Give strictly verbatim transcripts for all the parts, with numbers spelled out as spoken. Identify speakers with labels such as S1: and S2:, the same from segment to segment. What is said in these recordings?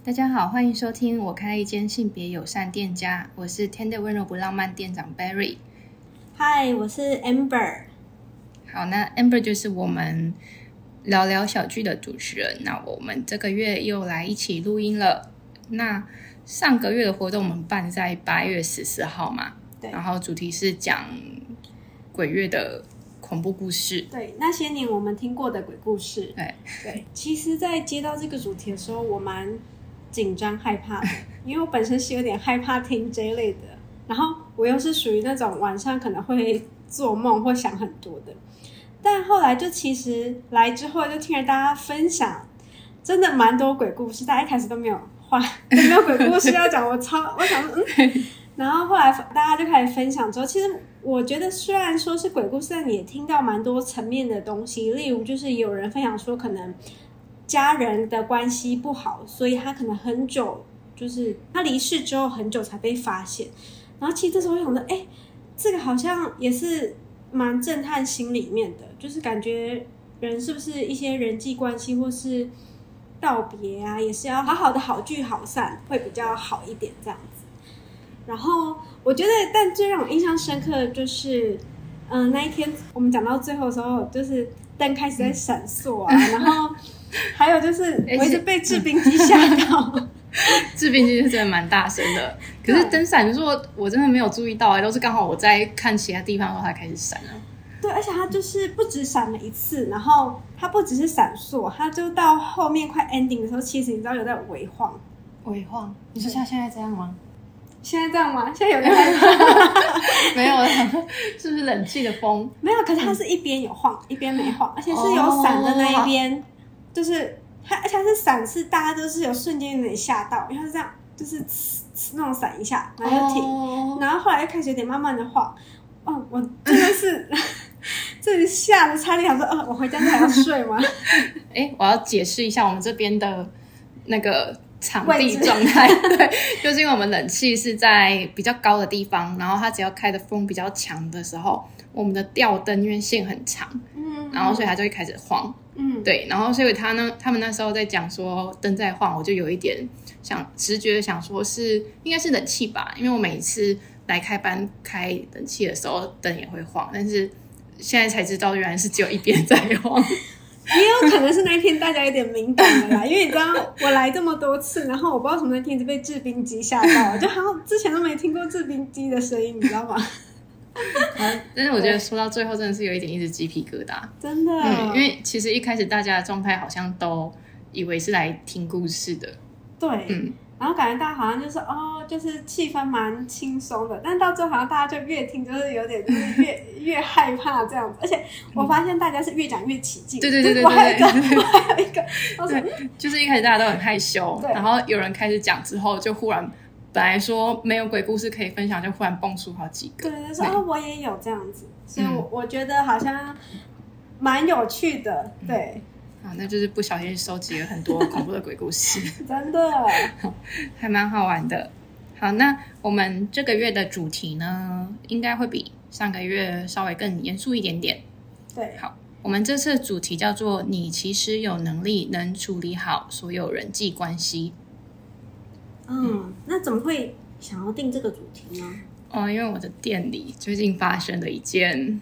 S1: 大家好，欢迎收听我开了一间性别友善店家，我是 Tender 温柔不浪漫店长 Barry。
S2: 嗨，我是 Amber。
S1: 好，那 Amber 就是我们聊聊小聚的主持人，那我们这个月又来一起录音了。那上个月的活动我们办在八月十四号嘛，
S2: 对，
S1: 然后主题是讲鬼月的恐怖故事，
S2: 对，那些年我们听过的鬼故事。
S1: 对
S2: 对，其实在接到这个主题的时候我蛮紧张害怕的，因为我本身是有点害怕听这一类的，然后我又是属于那种晚上可能会做梦或想很多的，但后来就其实来之后就听着大家分享，真的蛮多鬼故事，大家一开始都没有话都没有鬼故事要讲，我超我想说嗯，然后后来大家就开始分享之后，其实我觉得虽然说是鬼故事，但你也听到蛮多层面的东西，例如就是有人分享说可能家人的关系不好，所以他可能很久，就是他离世之后很久才被发现，然后其实这时候我想到哎，这个好像也是蛮震撼心里面的，就是感觉人是不是一些人际关系或是道别啊，也是要好好的好聚好散会比较好一点这样子。然后我觉得但最让我印象深刻的就是嗯、呃，那一天我们讲到最后的时候，就是灯开始在闪烁啊，然后还有就是我一直被制冰机吓到
S1: 制冰机是真的蛮大声的，可是灯闪烁我真的没有注意到、欸、都是刚好我在看其他地方的时候它开始闪了。
S2: 对，而且它就是不止闪了一次，然后它不只是闪烁，它就到后面快 ending 的时候，其实你知道有在微晃。
S1: 微晃？你说像现在这样吗？
S2: 现在这样吗？现在有在害怕
S1: 没有，是不是冷气的风？
S2: 没有，可是它是一边有晃、嗯、一边没晃，而且是有闪的那一边、哦、就是它，而且它是闪是大家都是有瞬间有点吓到，因为它是这样就是那种闪一下然后又停、哦、然后后来又开始有点慢慢的晃。哦，我真的是这里吓得差点想说呃，我回家还要睡吗？
S1: 哎，我要解释一下我们这边的那个场地状态，对，就是因为我们冷气是在比较高的地方，然后它只要开的风比较强的时候，我们的吊灯因为线很长，嗯，然后所以它就会开始晃，嗯，对，然后所以他呢，他们那时候在讲说灯在晃，我就有一点想直觉的想说是应该是冷气吧，因为我每一次来开班开冷气的时候灯也会晃，但是现在才知道原来是只有一边在晃。
S2: 也有可能是那一天大家有点敏感的啦，因为你知道我来这么多次，然后我不知道什么那天就被制冰机吓到，就好像之前都没听过制冰机的声音，你知道吗？
S1: 啊、但是我觉得说到最后真的是有一点一直鸡皮疙瘩，
S2: 真的、
S1: 嗯，因为其实一开始大家的状态好像都以为是来听故事的，
S2: 对，嗯，然后感觉大家好像就是哦，就是气氛蛮轻松的，但到最后好像大家就越听就是有点就是越越害怕这样子，而且我发现大家是越讲越起劲，
S1: 对对对对对，
S2: 我还有一个，我还有一个，
S1: 对，就是一开始大家都很害羞，然后有人开始讲之后，就忽然本来说没有鬼故事可以分享，就忽然蹦出好几个，
S2: 对，说哦我也有这样子，所以我、嗯、我觉得好像蛮有趣的，对。嗯
S1: 啊，那就是不小心收集了很多恐怖的鬼故事
S2: 真的
S1: 还蛮好玩的。好，那我们这个月的主题呢应该会比上个月稍微更严肃一点点。
S2: 对，
S1: 好，我们这次的主题叫做你其实有能力能处理好所有人际关系。
S2: 嗯, 嗯那怎么会想要定这个主题呢？
S1: 哦，因为我的店里最近发生了一件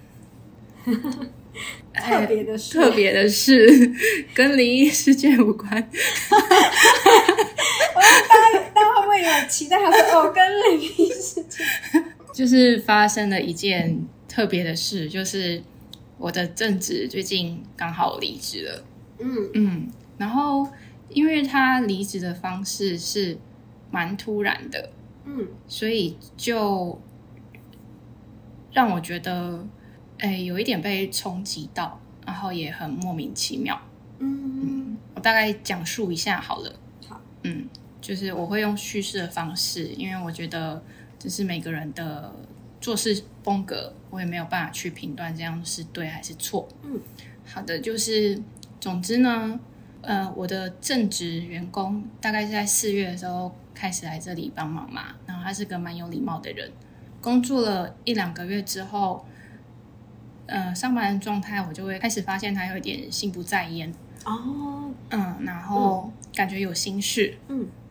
S2: 特别的事，
S1: 特别的事，跟灵异事件无关。我
S2: 大家大家会不会有期待？他说哦，跟灵异事件，
S1: 就是发生了一件特别的事，就是我的正职最近刚好离职了。嗯嗯，然后因为他离职的方式是蛮突然的，嗯，所以就让我觉得。哎，有一点被冲击到，然后也很莫名其妙。嗯, 嗯我大概讲述一下好了。
S2: 好，
S1: 嗯，就是我会用叙事的方式，因为我觉得这是每个人的做事风格，我也没有办法去评断这样是对还是错。嗯，好的，就是总之呢，呃，我的正职员工大概是在四月的时候开始来这里帮忙嘛，然后他是个蛮有礼貌的人，工作了一两个月之后。呃，上班的状态，我就会开始发现他有一点心不在焉哦，嗯，然后感觉有心事，嗯，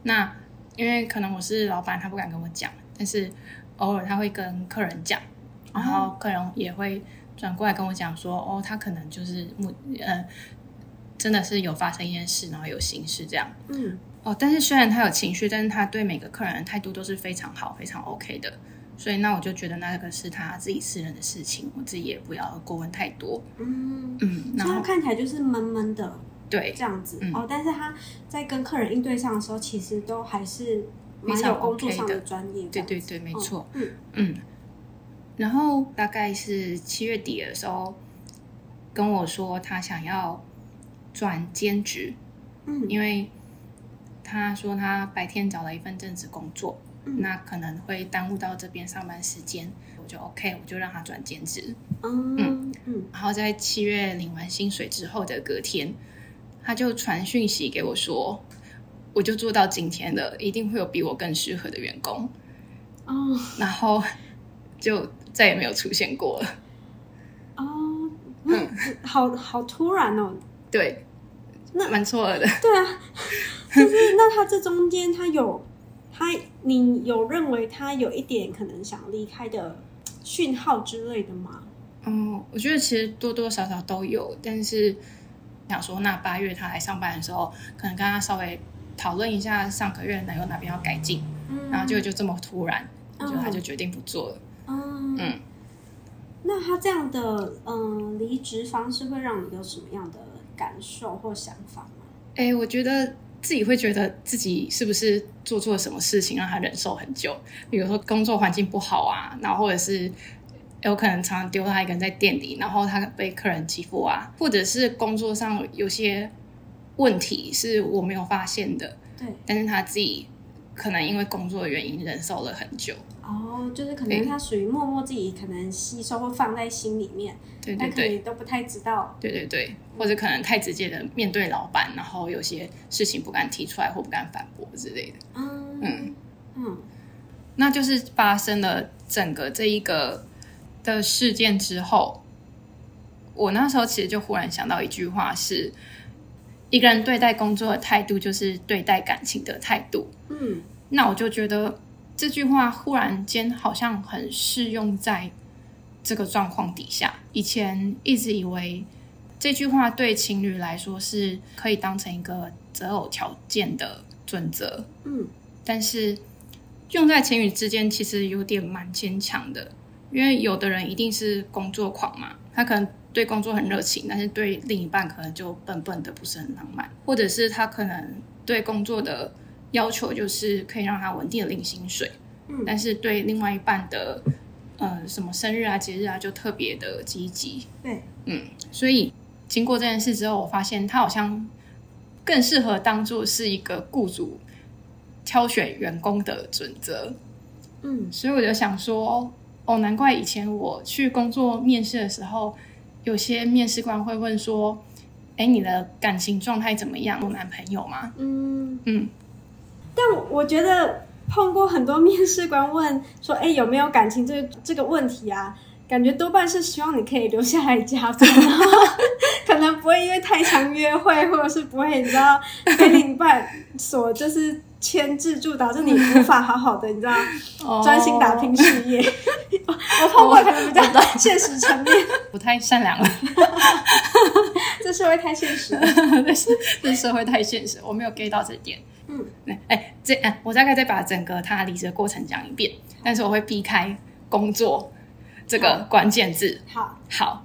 S1: 那因为可能我是老板，他不敢跟我讲，但是偶尔他会跟客人讲，然后客人也会转过来跟我讲说，哦，他可能就是呃，真的是有发生一件事，然后有心事这样。嗯，哦，但是虽然他有情绪，但是他对每个客人的态度都是非常好、非常 OK 的。所以那我就觉得那个是他自己私人的事情，我自己也不要过问太多。嗯
S2: 嗯，然后他看起来就是闷闷的，
S1: 对，
S2: 这样子、嗯、哦。但是他在跟客人应对上的时候，其实都还是蛮有工作上的专业的。
S1: 对对对，没错。哦、嗯嗯。然后大概是七月底的时候，跟我说他想要转兼职，嗯，因为他说他白天找了一份正职工作。那可能会耽误到这边上班时间，我就 OK， 我就让他转兼职。嗯嗯嗯。然后在七月领完薪水之后的隔天，他就传讯息给我说，我就做到今天了，一定会有比我更适合的员工。哦。然后就再也没有出现过了。
S2: 哦，嗯，好好突然哦。
S1: 对，那蛮错愕的。
S2: 对啊，就是那他这中间他有。他，你有认为他有一点可能想离开的讯号之类的吗？
S1: 嗯，我觉得其实多多少少都有，但是想说那八月他来上班的时候，可能跟他稍微讨论一下上个月哪有哪边要改进，嗯、然后结果就这么突然，就他就决定不做了。嗯，嗯
S2: 那他这样的嗯离职方式会让你有什么样的感受或想法吗？
S1: 哎，我觉得。自己会觉得自己是不是做错了什么事情让他忍受很久，比如说工作环境不好啊，然后或者是有可能常常丢他一个人在店里，然后他被客人欺负啊，或者是工作上有些问题是我没有发现的，对，但是他自己可能因为工作的原因忍受了很久。
S2: 哦，就是可能他属于默默自己可能吸收或放在心里面，对对对，但可能都不太知道。
S1: 对对对，或者可能太直接的面对老板，然后有些事情不敢提出来或不敢反驳之类的。嗯嗯嗯，那就是发生了整个这一个的事件之后，我那时候其实就忽然想到一句话是，一个人对待工作的态度就是对待感情的态度。嗯，那我就觉得这句话忽然间好像很适用在这个状况底下。以前一直以为这句话对情侣来说是可以当成一个择偶条件的准则，嗯，但是用在情侣之间其实有点蛮牵强的，因为有的人一定是工作狂嘛，他可能对工作很热情，但是对另一半可能就笨笨的，不是很浪漫，或者是他可能对工作的要求就是可以让他稳定的领薪水，嗯，但是对另外一半的呃什么生日啊节日啊就特别的积极，对，嗯，所以经过这件事之后，我发现他好像更适合当作是一个雇主挑选员工的准则，嗯，所以我就想说，哦，难怪以前我去工作面试的时候，有些面试官会问说，哎，你的感情状态怎么样？有男朋友吗？嗯
S2: 嗯，但我觉得碰过很多面试官问说，哎，有没有感情这这个问题啊？感觉多半是希望你可以留下来加分，然后可能不会因为太常约会，或者是不会你知道被另一半所就是牵制住，导致你无法好好的你知道专心打拼事业。我碰过可能比较现实层面，
S1: 不太善良了。
S2: 这社会太现实了，
S1: 这社会太现实，我没有 get 到这点。嗯，哎，这哎，我大概再把整个他离职的过程讲一遍，但是我会避开工作这个关键字。
S2: 好，
S1: 好，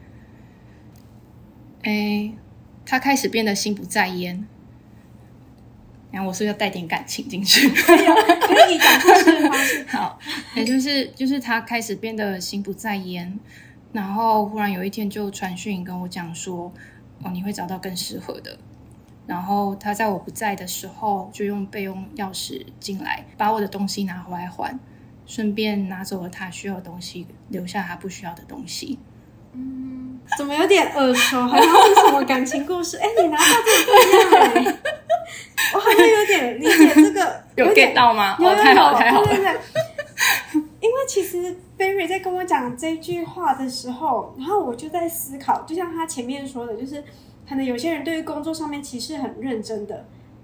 S1: 哎，他开始变得心不在焉。然后我是不是要带点感情进去？
S2: 可以，可以讲故事的方式。
S1: 好，也就是就是他开始变得心不在焉，然后忽然有一天就传讯跟我讲说，哦，你会找到更适合的。然后他在我不在的时候，就用备用钥匙进来，把我的东西拿回来还，顺便拿走了他需要的东西，留下他不需要的东西。
S2: 嗯，怎么有点耳熟？好像是什么感情故事？哎，你拿到这个不一样哎。我好像有点理解这个，
S1: 有 get 到吗？
S2: 有有有，
S1: 太好太好了。
S2: 对对对，因为其实 Barry 在跟我讲这句话的时候，然后我就在思考，就像他前面说的，就是可能有些人对于工作上面其实很认真的，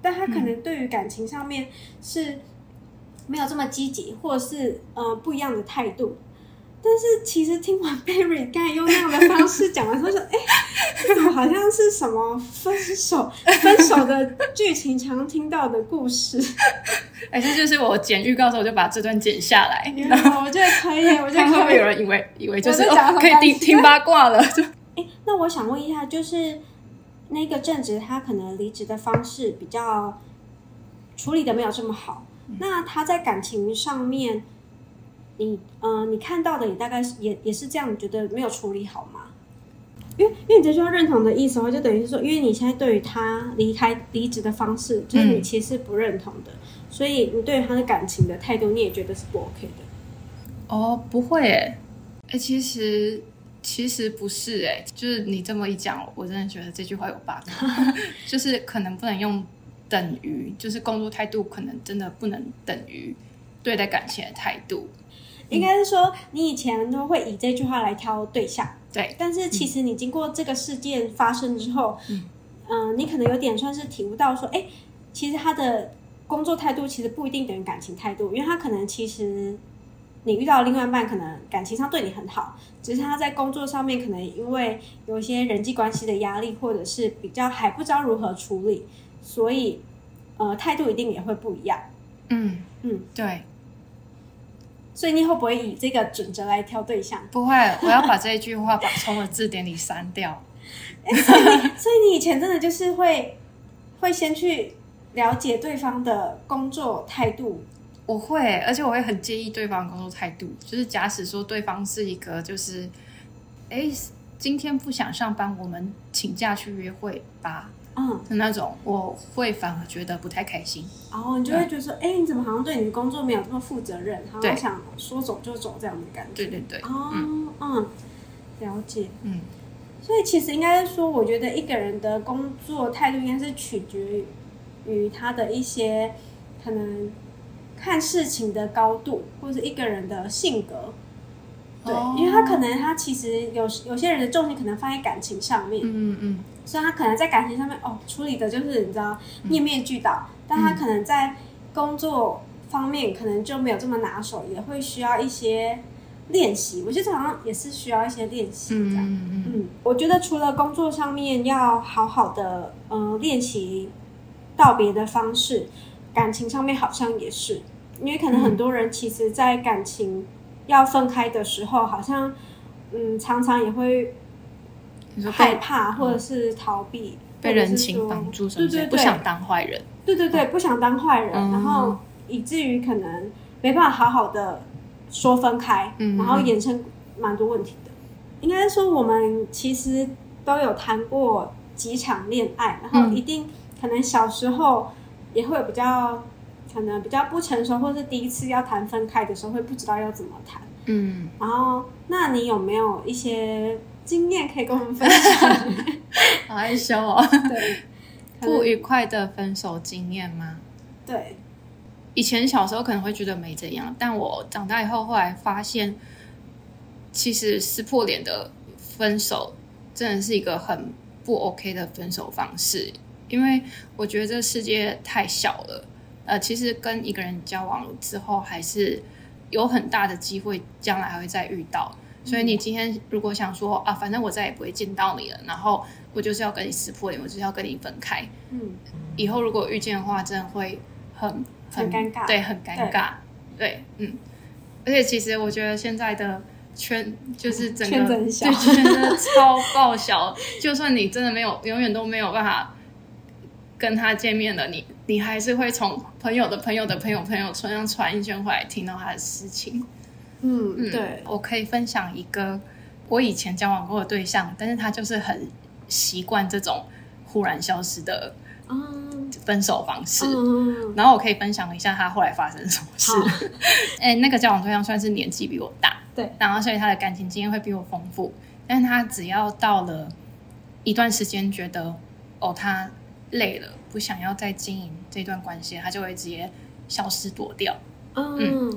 S2: 但他可能对于感情上面是没有这么积极，或者是呃不一样的态度。但是其实听完 Barry 刚才用那样的方式讲完之后说，哎，这怎么好像是什么分手分手的剧情常听到的故事？
S1: 哎，这就是我剪预告的时候我就把这段剪下来，
S2: 然后我觉得可以，我觉得可以。
S1: 会不会有人以为以为就是、
S2: 哦、
S1: 可以听听八卦了？
S2: 哎，那我想问一下，就是那个正职他可能离职的方式比较处理的没有这么好，嗯、那他在感情上面。你呃，你看到的也大概是也也是这样，你觉得没有处理好吗？因为因为你这句话认同的意思的话，就等于是说，因为你现在对于他离开离职的方式，就是你其实不认同的，嗯、所以你对于他的感情的态度，你也觉得是不 OK 的。
S1: 哦，不会诶，哎，其实其实不是诶，就是你这么一讲，我真的觉得这句话有 bug， 就是可能不能用等于，就是工作态度可能真的不能等于对待感情的态度。
S2: 应该是说你以前都会以这句话来挑对象，
S1: 对，
S2: 但是其实你经过这个事件发生之后，嗯、呃，你可能有点算是体悟到说，哎，其实他的工作态度其实不一定等于感情态度，因为他可能其实你遇到的另外一半可能感情上对你很好，只是他在工作上面可能因为有一些人际关系的压力，或者是比较还不知道如何处理，所以呃态度一定也会不一样。嗯嗯，
S1: 对。
S2: 所以你会不会以这个准则来挑对象？
S1: 不会，我要把这一句话把从我字典里删掉。
S2: 所以你，所以你以前真的就是会会先去了解对方的工作态度。
S1: 我会，而且我会很介意对方的工作态度。就是假使说对方是一个，就是哎，今天不想上班，我们请假去约会吧。嗯，的那种，我会反而觉得不太开心。
S2: 哦，你就会觉得说，哎、嗯，你怎么好像对你的工作没有这么负责任，好像想说走就走这样的感觉。
S1: 对对对。
S2: 哦，嗯，嗯了解。嗯，所以其实应该是说，我觉得一个人的工作态度应该是取决于他的一些可能看事情的高度，或是一个人的性格。对，哦、因为他可能他其实有有些人的重心可能放在感情上面。嗯嗯。所以他可能在感情上面哦处理的就是你知道面面俱到，嗯、但他可能在工作方面可能就没有这么拿手，也会需要一些练习。我觉得好像也是需要一些练习这样。嗯嗯嗯。我觉得除了工作上面要好好的呃练习道别的方式，感情上面好像也是，因为可能很多人其实在感情要分开的时候，好像嗯常常也会。害怕或者是逃避，
S1: 被人情绑住什么之类，不想当坏人。
S2: 对对对，不想当坏人，嗯、然后以至于可能没办法好好的说分开，嗯、然后衍生蛮多问题的。应该说，我们其实都有谈过几场恋爱，然后一定可能小时候也会有比较可能比较不成熟，或是第一次要谈分开的时候，会不知道要怎么谈。嗯，然后那你有没有一些经验可以跟我们分享？
S1: 好害羞哦。对，不愉快的分手经验吗？
S2: 对，
S1: 以前小时候可能会觉得没怎样，但我长大以后后来发现，其实撕破脸的分手真的是一个很不 OK 的分手方式，因为我觉得这世界太小了。呃，其实跟一个人交往之后，还是有很大的机会将来还会再遇到。所以你今天如果想说啊，反正我再也不会见到你了，然后我就是要跟你撕破脸，我就是要跟你分开。嗯，以后如果遇见的话，真的会很
S2: 很尴尬，
S1: 对，很尴尬，对，对嗯。而且其实我觉得现在的圈就是整个
S2: 圈子很小，
S1: 对，圈子超爆小，就算你真的没有，永远都没有办法跟他见面了，你你还是会从朋友的朋友的朋友朋友这样传一圈回来，听到他的事情。
S2: 嗯，嗯对，
S1: 我可以分享一个我以前交往过的对象，但是他就是很习惯这种忽然消失的分手方式。嗯、然后我可以分享一下他后来发生什么事。哎，那个交往对象算是年纪比我大，
S2: 对，
S1: 然后所以他的感情经验会比我丰富。但是他只要到了一段时间，觉得哦他累了，不想要再经营这段关系，他就会直接消失躲掉。嗯。嗯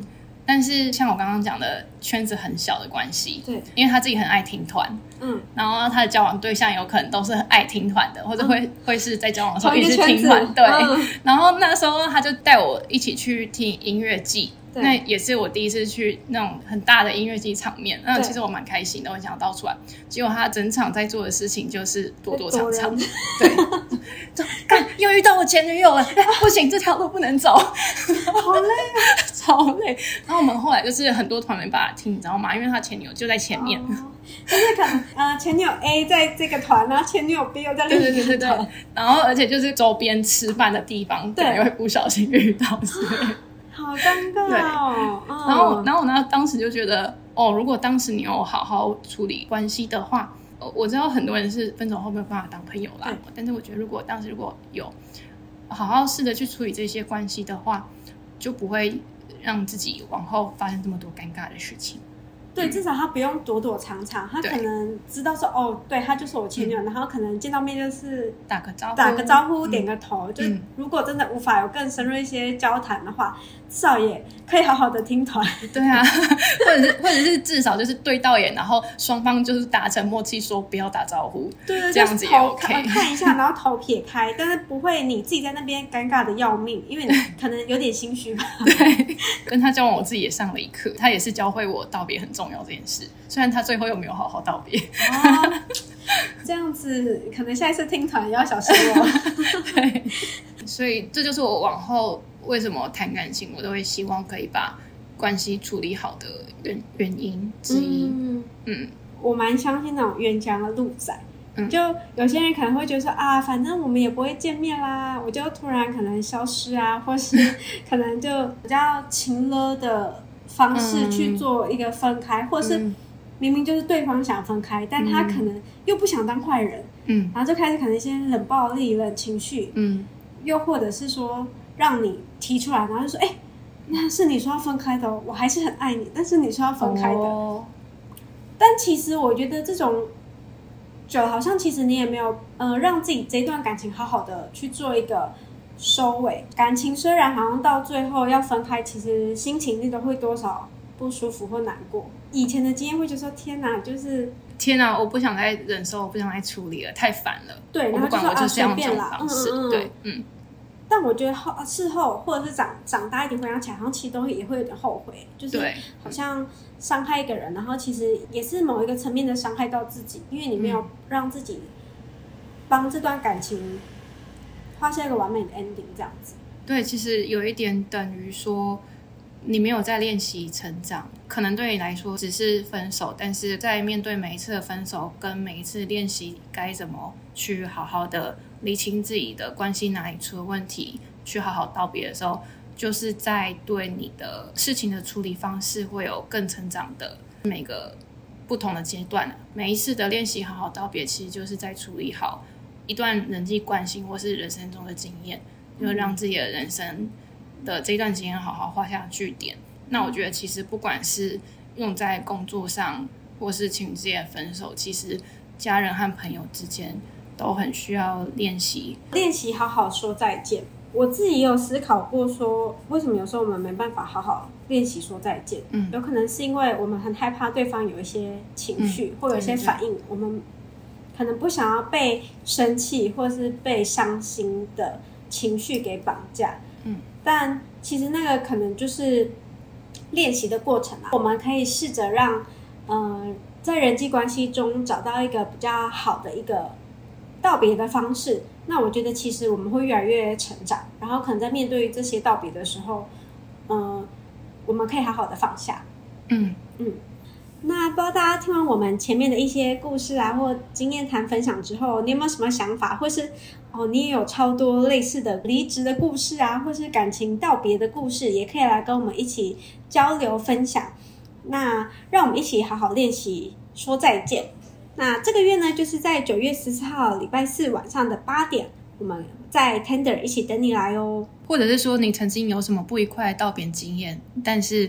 S1: 但是像我刚刚讲的圈子很小的关系，
S2: 对，
S1: 因为他自己很爱听团，嗯，然后他的交往对象有可能都是很爱听团的，或者会、嗯、会是在交往的时候一直听团，对、嗯。然后那时候他就带我一起去听音乐季，那也是我第一次去那种很大的音乐季场面，那其实我蛮开心的，我很想到处玩。结果他整场在做的事情就是躲躲藏藏，对，干又遇到我前女友了，不行，这条路不能走，
S2: 好累啊，
S1: 超累。然后我们后来就是很多团没办法听，你知道吗？因为他前女友就在前面，哦、
S2: 就是可能呃前女友 A 在这个团，然后前女友 B 又在另一个团，对对对对，
S1: 然后而且就是周边吃饭的地方，对，也会不小心遇到之类的。
S2: 好尴尬哦！
S1: 嗯、然后，然后我呢，当时就觉得，哦，如果当时你有好好处理关系的话，我知道很多人是分手后没有办法当朋友啦，但是我觉得，如果当时如果有好好试着去处理这些关系的话，就不会让自己往后发生这么多尴尬的事情。
S2: 对，至少他不用躲躲藏藏，他可能知道说哦，对，他就是我前女友、嗯，然后可能见到面就是
S1: 打个招呼，
S2: 打个招呼，点个头。
S1: 嗯、
S2: 就如果真的无法有更深入一些交谈的话，至少也可以好好的听团。
S1: 对啊，或者是或者是至少就是对到眼，然后双方就是达成默契，说不要打招呼，
S2: 对对，
S1: 这样子也 OK。
S2: 看, 看一下，然后头撇开，但是不会你自己在那边尴尬的要命，因为你可能有点心虚吧。
S1: 对，跟他交往，我自己也上了一课，他也是教会我道别很重要这件事。虽然他最后又没有好好道别、
S2: 哦、这样子可能下一次听团也要小心哦。
S1: 对，所以这就是我往后为什么谈感情我都会希望可以把关系处理好的 原, 原因之一。 嗯, 嗯
S2: 我蛮相信那种冤家的路窄、嗯、就有些人可能会觉得说啊，反正我们也不会见面啦，我就突然可能消失啊，或是可能就比较情勒的方式去做一个分开、嗯、或是明明就是对方想分开，但他可能又不想当坏人，嗯，然后就开始可能一些冷暴力、冷情绪，嗯，又或者是说让你提出来，然后就说，哎、欸，那是你说要分开的、哦，我还是很爱你，但是你说要分开的，哦、但其实我觉得这种久了，好像其实你也没有，呃，让自己这段感情好好的去做一个收尾。感情虽然好像到最后要分开，其实心情里都会多少不舒服或难过。以前的经验会觉得说天哪，就是
S1: 天哪，我不想再忍受，我不想再处理了，太烦了。
S2: 对，然后就说啊随便啦，嗯嗯嗯，
S1: 对，嗯。
S2: 但我觉得后事后或者是长长大一点回想起来，好像其实都也会有点后悔，就是好像伤害一个人，然后其实也是某一个层面的伤害到自己，因为你没有让自己帮这段感情画下一个完美的 ending 这样子。
S1: 对，其实有一点等于说你没有在练习成长，可能对你来说只是分手，但是在面对每一次的分手跟每一次练习该怎么去好好的厘清自己的关系哪里出了问题，去好好道别的时候，就是在对你的事情的处理方式会有更成长的每个不同的阶段。每一次的练习好好道别，其实就是在处理好一段人际关系或是人生中的经验，就让自己的人生的这段经验好好画下句点。那我觉得其实不管是用在工作上或是情侣之间的分手，其实家人和朋友之间都很需要练习
S2: 练习好好说再见。我自己也有思考过说为什么有时候我们没办法好好练习说再见、嗯、有可能是因为我们很害怕对方有一些情绪、嗯、或有一些反应，我们可能不想要被生气或是被伤心的情绪给绑架、嗯、但其实那个可能就是练习的过程啊。我们可以试着让、呃、在人际关系中找到一个比较好的一个道别的方式，那我觉得其实我们会越来越成长，然后可能在面对这些道别的时候、呃、我们可以好好的放下。嗯嗯。那不知道大家听完我们前面的一些故事啊或经验谈分享之后，你有没有什么想法，或是哦你也有超多类似的离职的故事啊，或是感情道别的故事，也可以来跟我们一起交流分享。那让我们一起好好练习说再见。那这个月呢，就是在九月十四号礼拜四晚上的八点，我们在 Tender 一起等你来哦。
S1: 或者是说你曾经有什么不愉快的道别经验，但是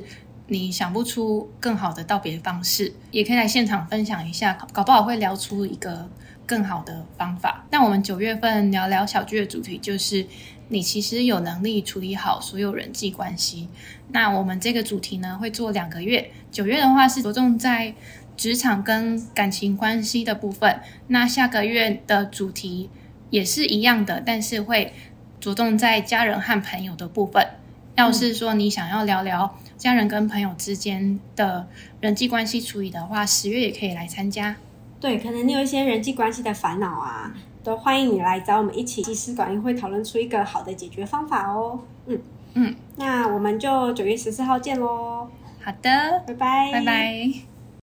S1: 你想不出更好的道别方式，也可以来现场分享一下，搞不好会聊出一个更好的方法。那我们九月份聊聊小聚的主题就是你其实有能力处理好所有人际关系。那我们这个主题呢会做两个月，九月的话是着重在职场跟感情关系的部分，那下个月的主题也是一样的，但是会着重在家人和朋友的部分。要是说你想要聊聊家人跟朋友之间的人际关系处理的话，十月也可以来参加。
S2: 对，可能你有一些人际关系的烦恼啊，都欢迎你来找我们一起集思广益，会讨论出一个好的解决方法哦。嗯嗯，那我们就九月十四号见咯。
S1: 好的，
S2: 拜拜，
S1: 拜拜。